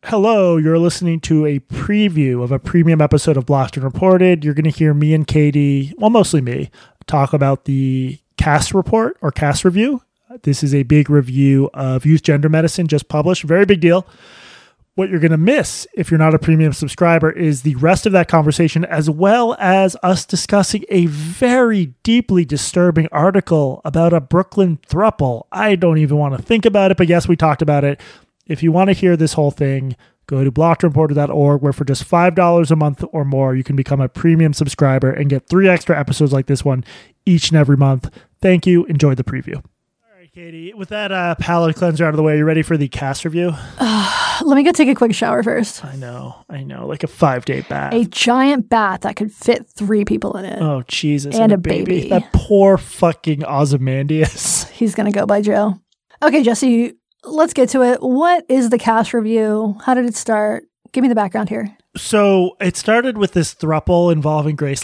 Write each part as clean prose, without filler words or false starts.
Hello, you're listening to a preview of a premium episode of Blocked and Reported. You're going to hear me and Katie, well, mostly me, talk about the CAST report or CAST review. This is a big review of youth gender medicine just published. Very big deal. What you're going to miss if you're not a premium subscriber is the rest of that conversation, as well as us discussing a very deeply disturbing article about a Brooklyn throuple. I don't even want to think about it, but yes, we talked about it. If you want to hear this whole thing, go to blockedandreported.org, where for just $5 a month or more, you can become a premium subscriber and get 3 extra episodes like this one each and every month. Thank you. Enjoy the preview. All right, Katie, with that palate cleanser out of the way, you ready for the CAST review? Let me go take a quick shower first. I know. Like a 5-day bath. A giant bath that could fit 3 people in it. Oh, Jesus. And a baby. That poor fucking Ozymandias. He's going to go by Joe. Okay, Jesse, let's get to it. What is the CAST review? How did it start? Give me the background here. So it started with this throuple involving Grace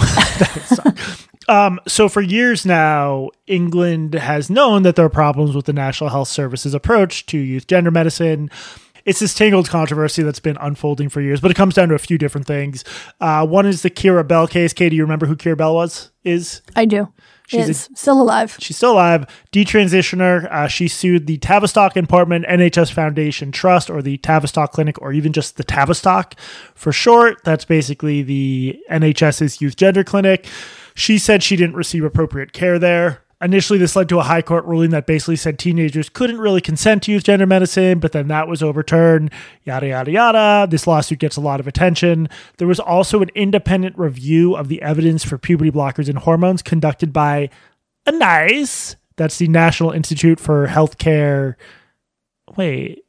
So for years now, England has known that there are problems with the National Health Service's approach to youth gender medicine. It's this tangled controversy that's been unfolding for years, but it comes down to a few different things. One is the Keira Bell case. Katie, you remember who Keira Bell is? I do. She's still alive. She's still alive. Detransitioner. She sued the Tavistock and Portman NHS Foundation Trust, or the Tavistock Clinic, or even just the Tavistock for short. That's basically the NHS's youth gender clinic. She said she didn't receive appropriate care there. Initially, this led to a high court ruling that basically said teenagers couldn't really consent to youth gender medicine, but then that was overturned, yada, yada, yada. This lawsuit gets a lot of attention. There was also an independent review of the evidence for puberty blockers and hormones conducted by NICE. That's the National Institute for Healthcare. Wait.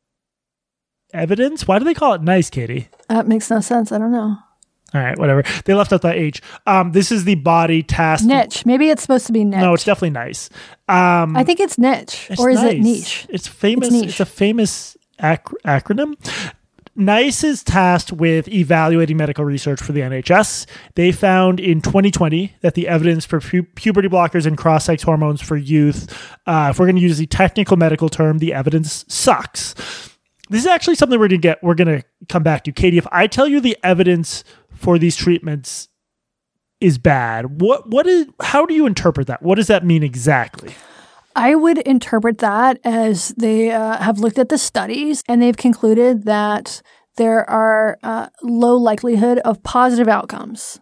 Evidence? Why do they call it NICE, Katie? That makes no sense. I don't know. All right, whatever. They left out that H. This is the body task. Niche. Maybe it's supposed to be niche. No, it's definitely nice. I think it's niche. Or is it niche? It's famous. It's a famous acronym. NICE is tasked with evaluating medical research for the NHS. They found in 2020 that the evidence for puberty blockers and cross-sex hormones for youth, if we're going to use the technical medical term, the evidence sucks. This is actually something we're going to come back to. Katie, if I tell you the evidence for these treatments is bad, how do you interpret that? What does that mean exactly? I would interpret that as they have looked at the studies and they've concluded that there are low likelihood of positive outcomes.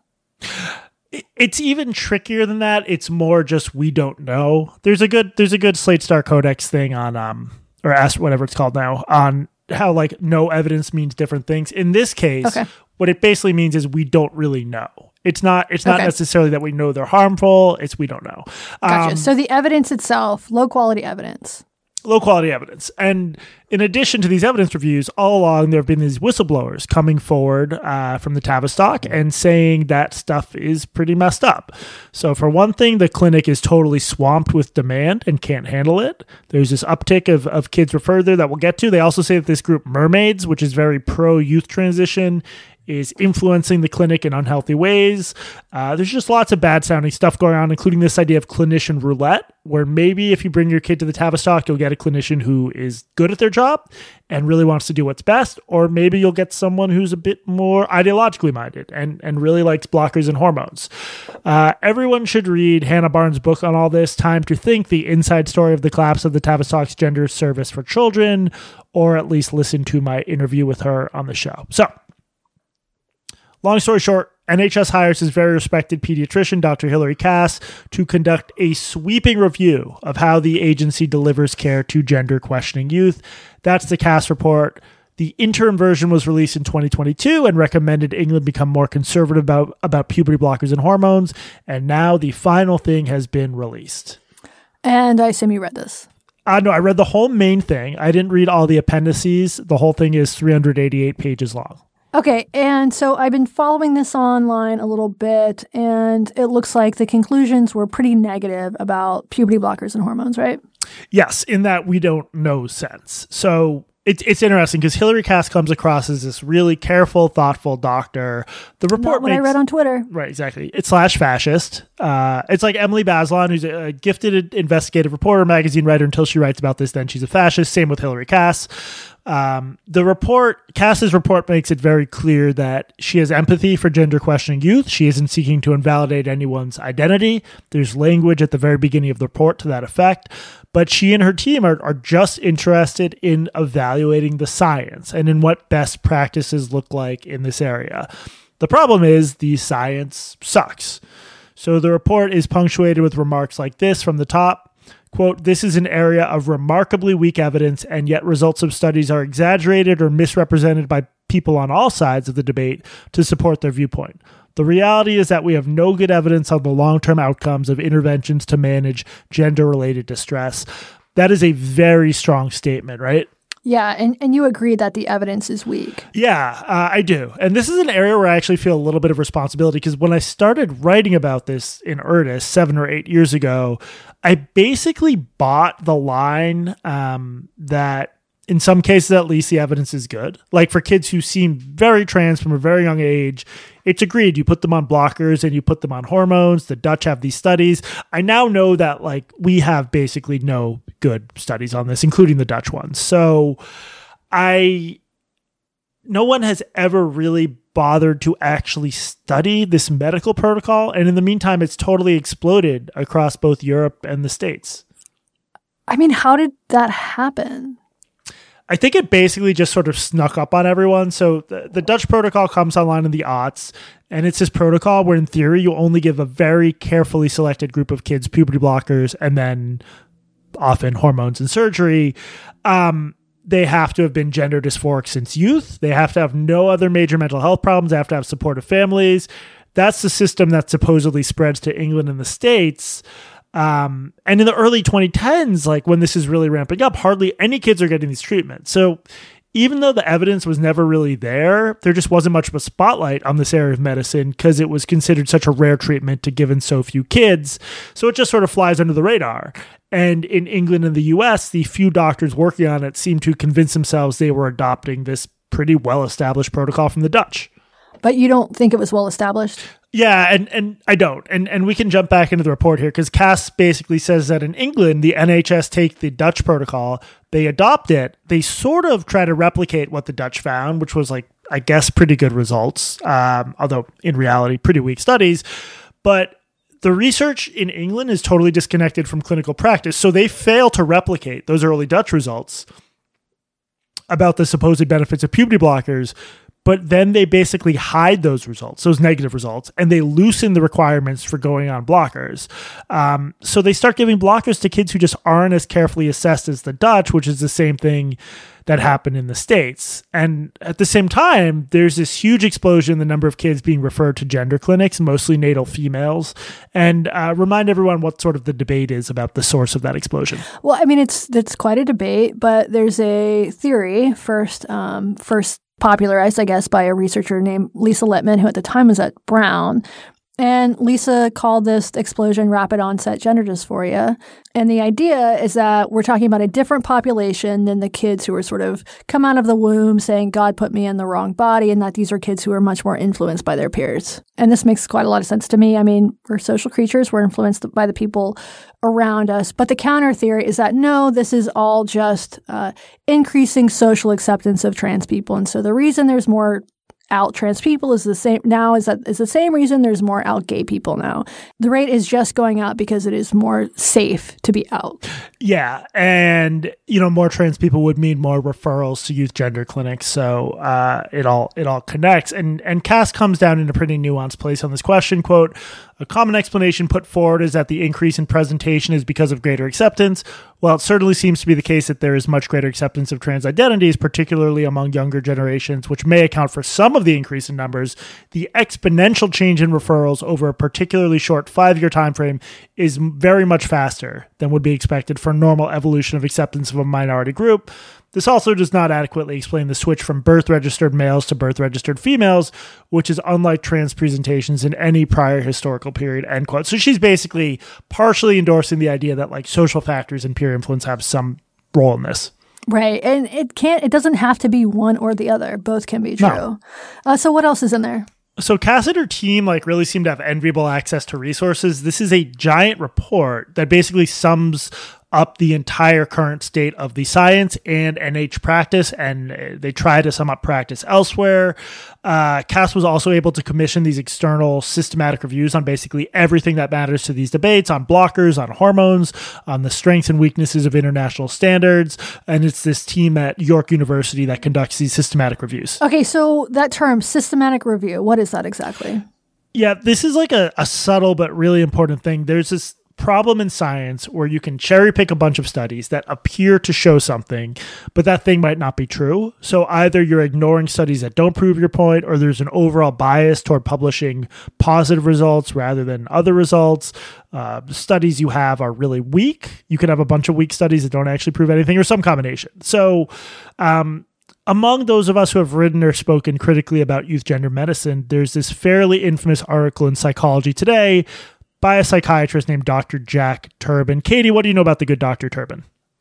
It's even trickier than that. It's more just we don't know. There's a good Slate Star Codex thing on or Ask, whatever it's called now, on how like no evidence means different things. In this case, what it basically means is we don't really know. It's not necessarily that we know they're harmful. It's we don't know. Gotcha. So the evidence itself, low quality evidence. Low quality evidence. And in addition to these evidence reviews, all along there have been these whistleblowers coming forward from the Tavistock and saying that stuff is pretty messed up. So for one thing, the clinic is totally swamped with demand and can't handle it. There's this uptick of kids referred there that we'll get to. They also say that this group Mermaids, which is very pro-youth transition, is influencing the clinic in unhealthy ways. There's just lots of bad sounding stuff going on, including this idea of clinician roulette, where maybe if you bring your kid to the Tavistock, you'll get a clinician who is good at their job and really wants to do what's best, or maybe you'll get someone who's a bit more ideologically minded and really likes blockers and hormones. Everyone should read Hannah Barnes' book on all this, Time to Think, the inside story of the collapse of the Tavistock's gender service for children, or at least listen to my interview with her on the show. So, long story short, NHS hires his very respected pediatrician, Dr. Hilary Cass, to conduct a sweeping review of how the agency delivers care to gender-questioning youth. That's the Cass report. The interim version was released in 2022 and recommended England become more conservative about puberty blockers and hormones. And now the final thing has been released. And I assume you read this. No, I read the whole main thing. I didn't read all the appendices. The whole thing is 388 pages long. Okay, and so I've been following this online a little bit, and it looks like the conclusions were pretty negative about puberty blockers and hormones, right? Yes, in that we don't know sense. So it's interesting because Hilary Cass comes across as this really careful, thoughtful doctor. The report I read on Twitter. Right, exactly. It's /fascist. It's like Emily Bazelon, who's a gifted investigative reporter, magazine writer until she writes about this, then she's a fascist. Same with Hilary Cass. Cass's report makes it very clear that she has empathy for gender questioning youth. She isn't seeking to invalidate anyone's identity. There's language at the very beginning of the report to that effect. But she and her team are just interested in evaluating the science and in what best practices look like in this area. The problem is the science sucks. So the report is punctuated with remarks like this from the top. Quote, "This is an area of remarkably weak evidence, and yet results of studies are exaggerated or misrepresented by people on all sides of the debate to support their viewpoint. The reality is that we have no good evidence on the long-term outcomes of interventions to manage gender-related distress." That is a very strong statement, right? Yeah, and you agree that the evidence is weak. Yeah, I do. And this is an area where I actually feel a little bit of responsibility because when I started writing about this in earnest 7 or 8 years ago, I basically bought the line that in some cases, at least, the evidence is good. Like for kids who seem very trans from a very young age, it's agreed. You put them on blockers and you put them on hormones. The Dutch have these studies. I now know that like we have basically no good studies on this, including the Dutch ones. So no one has ever really bothered to actually study this medical protocol. And in the meantime, it's totally exploded across both Europe and the States. I mean, how did that happen? I think it basically just sort of snuck up on everyone. So the Dutch protocol comes online in the aughts, and it's this protocol where in theory you only give a very carefully selected group of kids puberty blockers and then often hormones and surgery. They have to have been gender dysphoric since youth. They have to have no other major mental health problems. They have to have supportive families. That's the system that supposedly spreads to England and the States. And in the early 2010s, like when this is really ramping up, hardly any kids are getting these treatments. So even though the evidence was never really there just wasn't much of a spotlight on this area of medicine because it was considered such a rare treatment to given so few kids. So it just sort of flies under the radar. And in England and the US, the few doctors working on it seemed to convince themselves they were adopting this pretty well-established protocol from the Dutch. But you don't think it was well established? Yeah, and I don't. And we can jump back into the report here because Cass basically says that in England, the NHS take the Dutch protocol, they adopt it, they sort of try to replicate what the Dutch found, which was like, I guess, pretty good results, although in reality, pretty weak studies. But the research in England is totally disconnected from clinical practice, so they fail to replicate those early Dutch results about the supposed benefits of puberty blockers. But then they basically hide those results, those negative results, and they loosen the requirements for going on blockers. So they start giving blockers to kids who just aren't as carefully assessed as the Dutch, which is the same thing that happened in the States. And at the same time, there's this huge explosion in the number of kids being referred to gender clinics, mostly natal females. And remind everyone what sort of the debate is about the source of that explosion. Well, I mean, it's quite a debate, but there's a theory first popularized, I guess, by a researcher named Lisa Littman, who at the time was at Brown. And Lisa called this explosion rapid onset gender dysphoria. And the idea is that we're talking about a different population than the kids who are sort of come out of the womb saying, God put me in the wrong body, and that these are kids who are much more influenced by their peers. And this makes quite a lot of sense to me. I mean, we're social creatures. We're influenced by the people around us. But the counter theory is that, no, this is all just increasing social acceptance of trans people. And so the reason there's more out trans people is the same reason there's more out gay people now. The rate is just going up because it is more safe to be out. Yeah, and more trans people would mean more referrals to youth gender clinics. So it all connects. And Cass comes down in a pretty nuanced place on this question. Quote, "A common explanation put forward is that the increase in presentation is because of greater acceptance. While it certainly seems to be the case that there is much greater acceptance of trans identities, particularly among younger generations, which may account for some of the increase in numbers, the exponential change in referrals over a particularly short 5-year time frame is very much faster than would be expected for normal evolution of acceptance of a minority group. This also does not adequately explain the switch from birth-registered males to birth-registered females, which is unlike trans presentations in any prior historical period," end quote. So she's basically partially endorsing the idea that like social factors and peer influence have some role in this. Right. And it doesn't have to be one or the other. Both can be true. No. So what else is in there? So Cass and her team really seem to have enviable access to resources. This is a giant report that basically sums up the entire current state of the science and NH practice, and they try to sum up practice elsewhere. Cass was also able to commission these external systematic reviews on basically everything that matters to these debates, on blockers, on hormones, on the strengths and weaknesses of international standards. And it's this team at York University that conducts these systematic reviews. Okay, so that term, systematic review, what is that exactly? Yeah, this is like a subtle but really important thing. There's this problem in science where you can cherry pick a bunch of studies that appear to show something, but that thing might not be true. So either you're ignoring studies that don't prove your point, or there's an overall bias toward publishing positive results rather than other results. Studies you have are really weak. You could have a bunch of weak studies that don't actually prove anything, or some combination. So, among those of us who have written or spoken critically about youth gender medicine, there's this fairly infamous article in Psychology Today by a psychiatrist named Dr. Jack Turban. Katie, what do you know about the good Dr. Turban?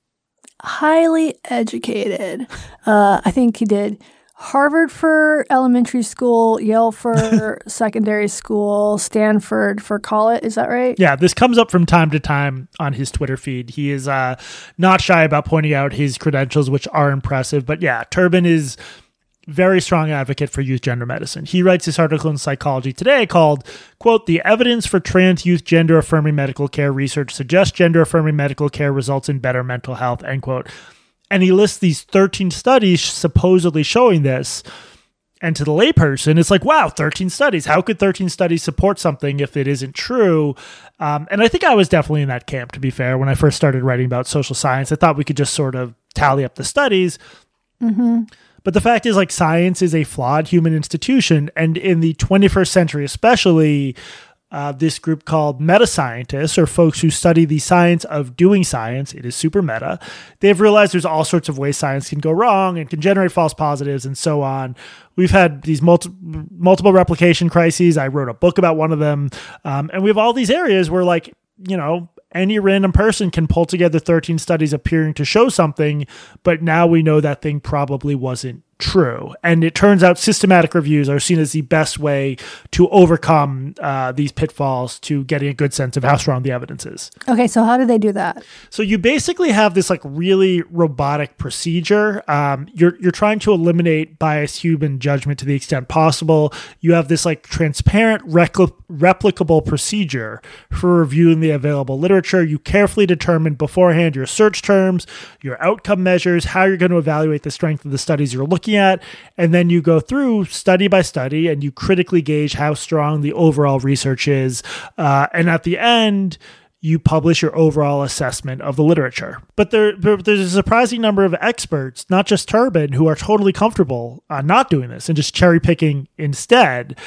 Highly educated. I think he did Harvard for elementary school, Yale for secondary school, Stanford for college. Is that right? Yeah, this comes up from time to time on his Twitter feed. He is not shy about pointing out his credentials, which are impressive. But yeah, Turban is very strong advocate for youth gender medicine. He writes this article in Psychology Today called, quote, "The evidence for trans youth gender affirming medical care research suggests gender affirming medical care results in better mental health," end quote. And he lists these 13 studies supposedly showing this. And to the layperson, it's like, wow, 13 studies. How could 13 studies support something if it isn't true? And I think I was definitely in that camp, to be fair. When I first started writing about social science, I thought we could just sort of tally up the studies. Mm-hmm. But the fact is, like, science is a flawed human institution. And in the 21st century, especially, this group called meta-scientists, or folks who study the science of doing science, it is super meta, they've realized there's all sorts of ways science can go wrong and can generate false positives and so on. We've had these multiple replication crises. I wrote a book about one of them. And we have all these areas where, like, you know, any random person can pull together 13 studies appearing to show something, but now we know that thing probably wasn't true. And it turns out systematic reviews are seen as the best way to overcome these pitfalls to getting a good sense of how strong the evidence is. Okay, so how do they do that? So you basically have this like really robotic procedure. You're trying to eliminate biased human judgment to the extent possible. You have this like transparent, replicable procedure for reviewing the available literature. You carefully determine beforehand your search terms, your outcome measures, how you're going to evaluate the strength of the studies you're looking at, and then you go through study by study and you critically gauge how strong the overall research is. And at the end, you publish your overall assessment of the literature. But there's a surprising number of experts, not just Turban, who are totally comfortable not doing this and just cherry picking instead.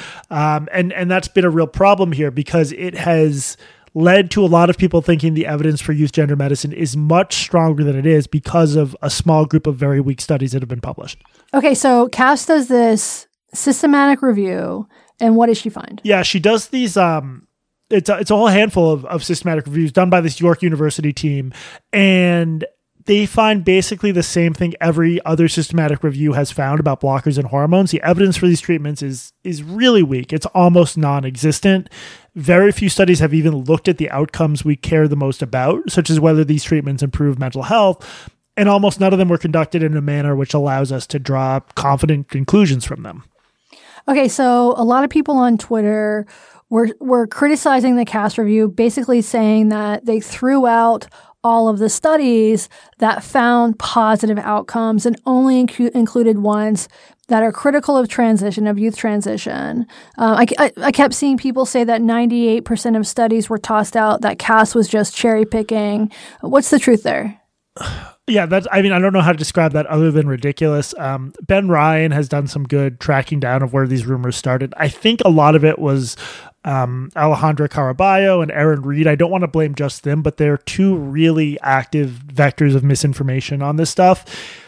And that's been a real problem here because it has led to a lot of people thinking the evidence for youth gender medicine is much stronger than it is because of a small group of very weak studies that have been published. Okay, so Cass does this systematic review, and what does she find? Yeah, she does these, it's a whole handful of systematic reviews done by this York University team, and they find basically the same thing every other systematic review has found about blockers and hormones. The evidence for these treatments is really weak. It's almost non-existent. Very few studies have even looked at the outcomes we care the most about, such as whether these treatments improve mental health, and almost none of them were conducted in a manner which allows us to draw confident conclusions from them. Okay, so a lot of people on Twitter were criticizing the Cass review, basically saying that they threw out all of the studies that found positive outcomes and only included ones that are critical of transition, of youth transition. I kept seeing people say that 98% of studies were tossed out, that Cass was just cherry picking. What's the truth there? Yeah, I don't know how to describe that other than ridiculous. Ben Ryan has done some good tracking down of where these rumors started. I think a lot of it was Alejandra Caraballo and Aaron Reed. I don't want to blame just them, but they're two really active vectors of misinformation on this stuff.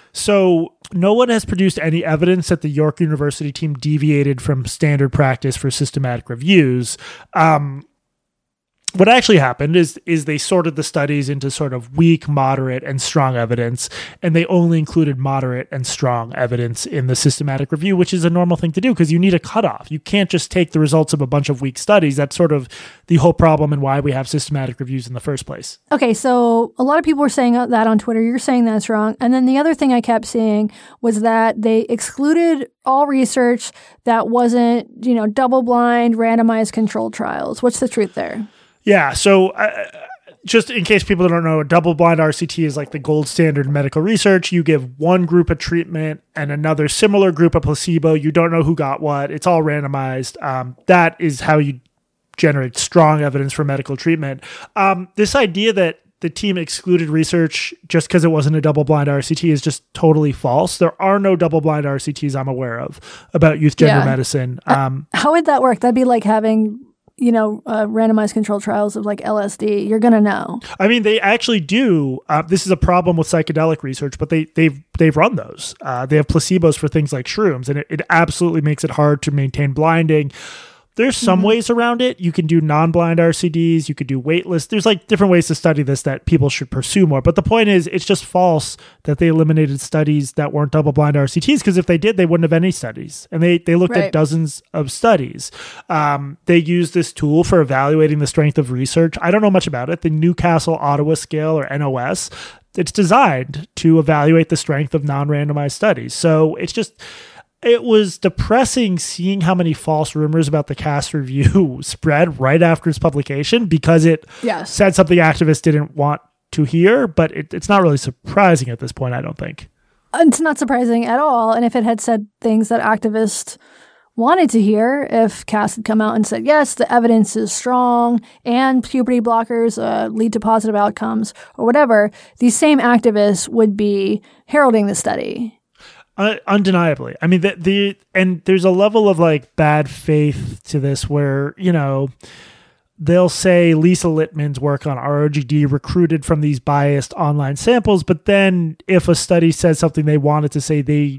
So no one has produced any evidence that the York University team deviated from standard practice for systematic reviews. what actually happened is they sorted the studies into sort of weak, moderate, and strong evidence, and they only included moderate and strong evidence in the systematic review, which is a normal thing to do because you need a cutoff. You can't just take the results of a bunch of weak studies. That's sort of the whole problem and why we have systematic reviews in the first place. Okay, so a lot of people were saying that on Twitter. You're saying that's wrong. And then the other thing I kept seeing was that they excluded all research that wasn't, double-blind, randomized controlled trials. What's the truth there? Yeah, so just in case people don't know, a double-blind RCT is like the gold standard in medical research. You give one group a treatment and another similar group a placebo. You don't know who got what. It's all randomized. That is how you generate strong evidence for medical treatment. This idea that the team excluded research just because it wasn't a double-blind RCT is just totally false. There are no double-blind RCTs I'm aware of about youth gender medicine. How would that work? That'd be like having randomized controlled trials of like LSD. You're going to know. I mean, they actually do. This is a problem with psychedelic research, but they've run those. They have placebos for things like shrooms, and it absolutely makes it hard to maintain blinding. There's some ways around it. You can do non-blind RCDs. You could do waitlist. There's like different ways to study this that people should pursue more. But the point is, it's just false that they eliminated studies that weren't double-blind RCTs, because if they did, they wouldn't have any studies. And they looked at dozens of studies. They used this tool for evaluating the strength of research. I don't know much about it. The Newcastle Ottawa Scale, or NOS, it's designed to evaluate the strength of non-randomized studies. So it was depressing seeing how many false rumors about the CAS review spread right after its publication, because it said something activists didn't want to hear, but it's not really surprising at this point, I don't think. It's not surprising at all. And if it had said things that activists wanted to hear, if CAS had come out and said, yes, the evidence is strong and puberty blockers lead to positive outcomes or whatever, these same activists would be heralding the study. Undeniably. I mean, and there's a level of like bad faith to this where, they'll say Lisa Littman's work on ROGD recruited from these biased online samples, but then if a study says something they wanted to say,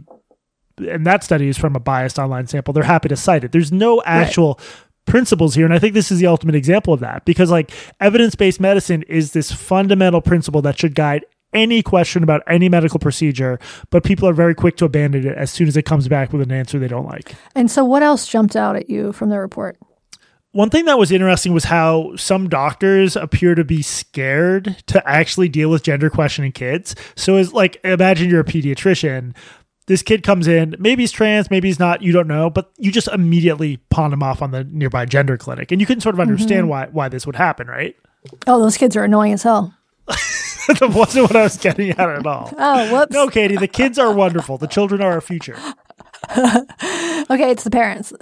and that study is from a biased online sample, they're happy to cite it. There's no actual principles here. And I think this is the ultimate example of that, because like evidence-based medicine is this fundamental principle that should guide any question about any medical procedure, but people are very quick to abandon it as soon as it comes back with an answer they don't like. And so what else jumped out at you from the report? One thing that was interesting was how some doctors appear to be scared to actually deal with gender questioning kids. So it's like, imagine you're a pediatrician. This kid comes in, maybe he's trans, maybe he's not, you don't know, but you just immediately pawn him off on the nearby gender clinic. And you can sort of understand why this would happen, right? Oh, those kids are annoying as hell. That wasn't what I was getting at all. Oh, whoops. No, Katie, the kids are wonderful. The children are our future. Okay, it's the parents.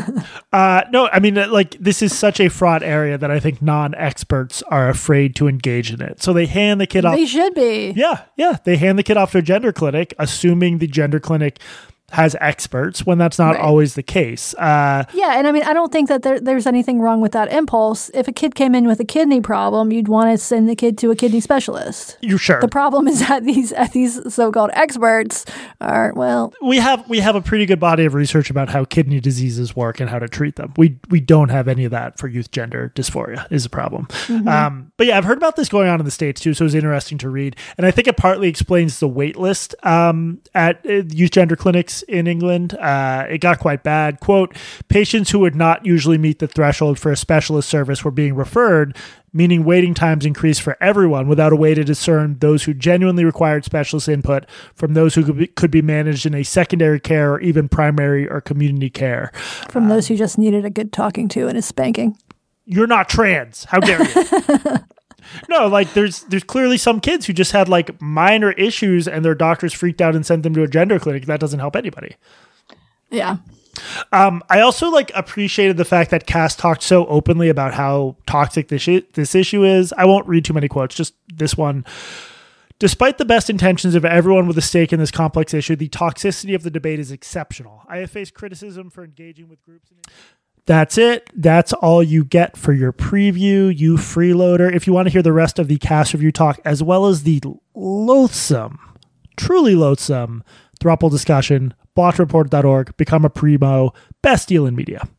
No, I mean, like, this is such a fraught area that I think non-experts are afraid to engage in it. So they hand the kid off. They should be. Yeah. They hand the kid off to a gender clinic, assuming the gender clinic has experts, when that's not always the case. And I mean, I don't think that there's anything wrong with that impulse. If a kid came in with a kidney problem, you'd want to send the kid to a kidney specialist. You're sure. The problem is that these so-called experts are, well... We have a pretty good body of research about how kidney diseases work and how to treat them. We don't have any of that for youth gender dysphoria is a problem. But yeah, I've heard about this going on in the States too, so it was interesting to read. And I think it partly explains the wait list at youth gender clinics in England. It got quite bad. Quote, patients who would not usually meet the threshold for a specialist service were being referred, meaning waiting times increased for everyone without a way to discern those who genuinely required specialist input from those who could be managed in a secondary care or even primary or community care. From those who just needed a good talking to and a spanking. You're not trans. How dare you? No, like there's clearly some kids who just had like minor issues and their doctors freaked out and sent them to a gender clinic. That doesn't help anybody. Yeah. I also like appreciated the fact that CAS talked so openly about how toxic this issue is. I won't read too many quotes, just this one. Despite the best intentions of everyone with a stake in this complex issue, the toxicity of the debate is exceptional. I have faced criticism for engaging with groups. That's it. That's all you get for your preview, you freeloader. If you want to hear the rest of the CAS review talk, as well as the loathsome, truly loathsome throuple discussion, blotchreport.org, become a primo, best deal in media.